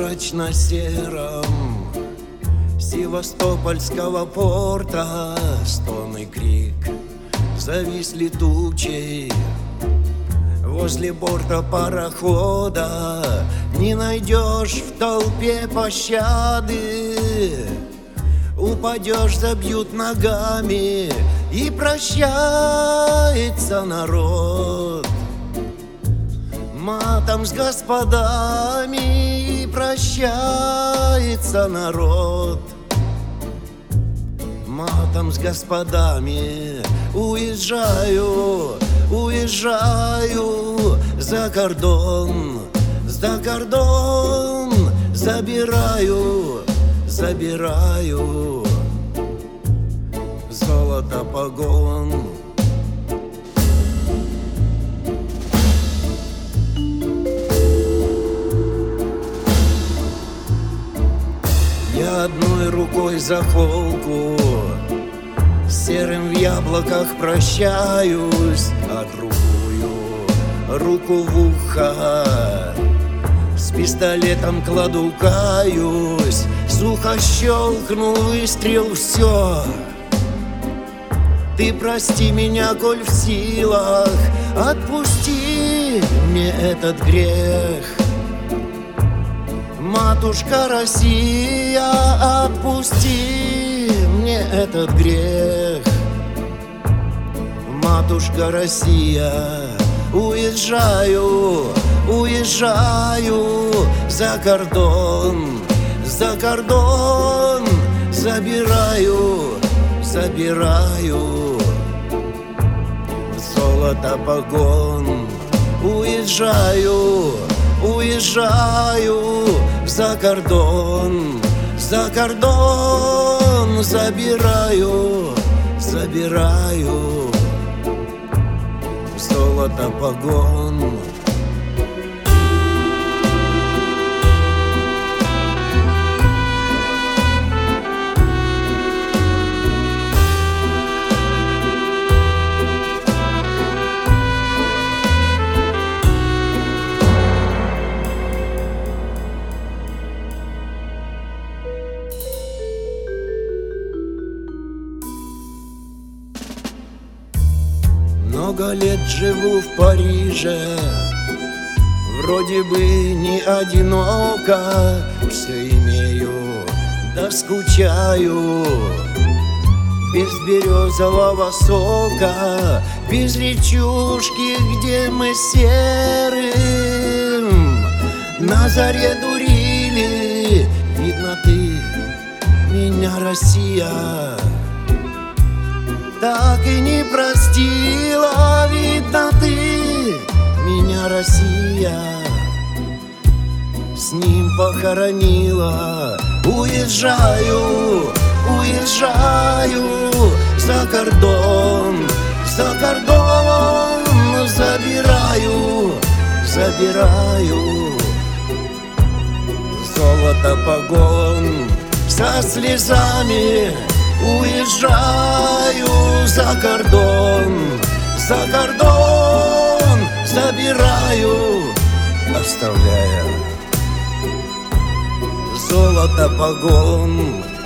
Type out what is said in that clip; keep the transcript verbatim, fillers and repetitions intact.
прозрачно-сером Севастопольского порта стон и крик зависли тучей. Возле борта парохода не найдешь в толпе пощады. Упадешь, забьют ногами, и прощается народ. Матом с господами, и прощается народ. Матом с господами уезжаю, уезжаю за кордон, за кордон забираю, забираю золото погон. Я одной рукой за холку с серым в яблоках прощаюсь, а другую руку в ухо с пистолетом кладу, каюсь. Сухо щелкнул выстрел, все. Ты прости меня, коль в силах, отпусти мне этот грех. Матушка Россия, отпусти мне этот грех. Матушка Россия, уезжаю, уезжаю за кордон, за кордон забираю, забираю золото погон. Уезжаю, уезжаю за кордон, за кордон забираю, забираю золото погон. Много лет живу в Париже, вроде бы не одиноко, все имею, да скучаю. Без березового сока, без речушки, где мы серым на заре дурили. Видно, ты меня, Россия, так и не простила. Видно, ты меня, Россия, с ним похоронила. Уезжаю, уезжаю за кордон, за кордон забираю, забираю золото погон. Со слезами уезжаю за кордон, за кордон забираю, оставляя золото погон.